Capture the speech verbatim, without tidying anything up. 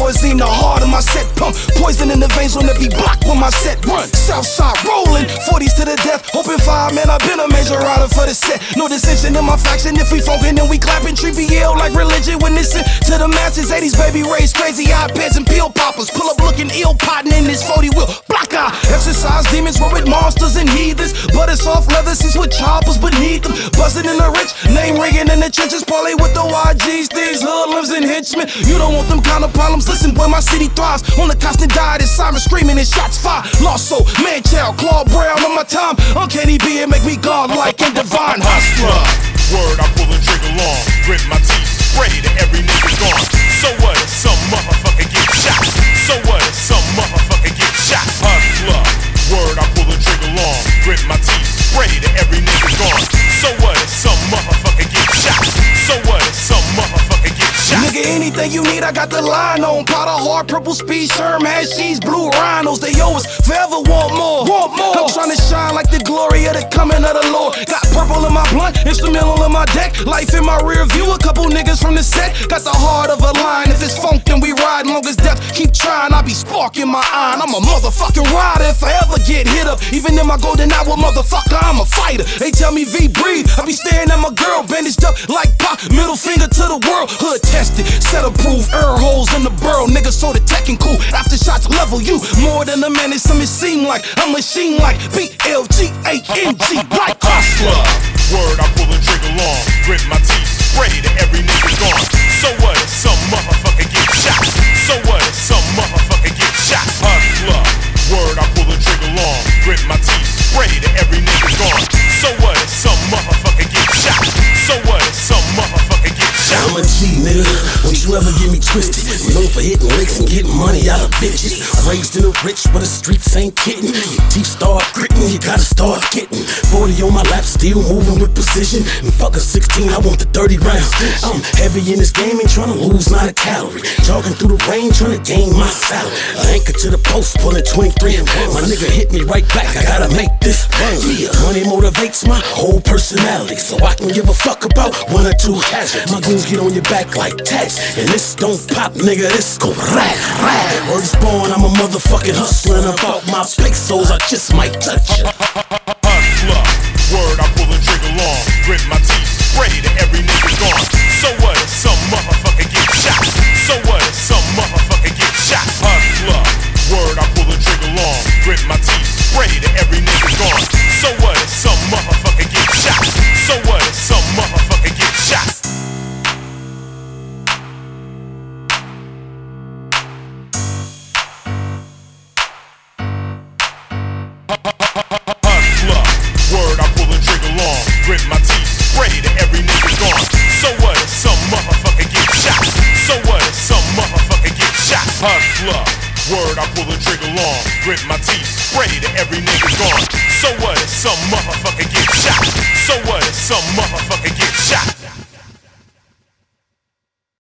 Thorazine, the heart of my set pump. Poison in the veins on every block when my set run. Southside rolling, forties to the death. Hoping five, man, I've been a major rider for the set. No dissension in my faction. If we funkin', then we clapping. Treat B L like religion when listen to the masses. eighties baby raised crazy iPads and peel poppers. Pull up looking ill, potting in this forty wheel. Black eye, exercise demons, roll with monsters and heathens. Butter soft leather seats with choppers beneath them. Buzzing in the rich, name ringing in the trenches. Parlay with the Y Gs, these hoodlums and henchmen. You don't want them kind of problems. Listen, boy, my city thrives on the constant diet. It's Simon screaming and shots fired. Lost soul, man child, Claude Brown on my time. Uncanny being make me godlike and divine. Hustler. Word, I pull the trigger long, grit my teeth, spray to every nigga gone. So what if some motherfucker get shot? So what if some motherfucker get shot? Hustler. Word, I pull the trigger long, grit my teeth, spray to every nigga gone. So what if some motherfucker get shot? So what if some motherfucker get shot? Nigga, anything you need, I got the line on. Powder hard, purple speed, Sherm, hashies, blue rhinos. They owe us, forever want more. Want more. I'm trying to shine like the glory of the coming of the Lord. Got purple in my blunt, instrumental in my deck. Life in my rear view, a couple niggas from the set. Got the heart of a lion. If it's funk, then we ride. Long as death, keep trying. I be sparking my iron. I'm a motherfucking rider. If I ever get hit up, even in my golden hour, motherfucker, I'm a fighter. They tell me V breathe. I be staring at my girl, bandaged up like pop. Middle finger to the world. Hood tested, set approved. Air holes in the burrow. Niggas so the tech and cool. After shots level you more than a menace. Some it seem like I'm machine like B L G A N G like hustler. Word, I pull the trigger long, grit my teeth, spray to every nigga gone. So what if some motherfucker get shot? So what if some motherfucker get shot? Hustler. Word, I pull the trigger long, grit my teeth, spray to every nigga gone. So what if some motherfucker get shot? So what if some motherfucker get shot? I'm a G, nigga, don't you ever get me twisted. Known for hitting licks and getting money out of bitches. Raised in the rich, but the streets ain't kidding. Your teeth start gritting, you gotta start getting. forty on my lap, still moving with precision. And fuck a sixteen, I want the thirty rounds. I'm heavy in this game, ain't trying to lose not a calorie. Jogging through the rain, trying to gain my salary. Anchor to the post, pulling twenty-three. My nigga hit me right back, I gotta make this burn. Money motivates my whole personality, so I can give a fuck about one or two hazards. My goons get on your back like tax, and this don't pop, nigga, this go rag, rag. Word is born, I'm a motherfucking hustler, and about my pesos, I just might touch ya. Hustler. Word, I pull the trigger long, grit my teeth, spray to every nigga gone. So what if some motherfucker get shot? So what if some motherfucker get shot? Hustler. Word, I pull the trigger long, grit my teeth, spray to every nigga gone. So what if some motherfucker get shot? So what if some motherfucker get shot? Hustler. Word, I pull the trigger long, grit my teeth, spray to every nigga gone. So what if some motherfucker get shot? So what if some motherfucker get shot? Hustler. Word, I pull the trigger long, grit my teeth, spray to every nigga gone. So what if some motherfucker get shot? So what if some motherfucker get shot?